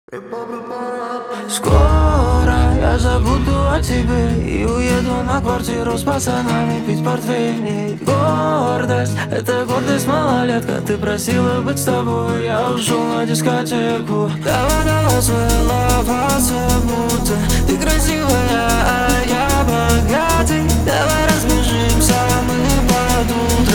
Скоро я забуду о тебе и уеду на квартиру с пацанами пить портвейн. Гордость, это гордость малолетка. Ты просила быть с тобой, я ушел на дискотеку. Давай, давай свой лав, будто ты красивая, а я богатый. Давай разбежимся, мы по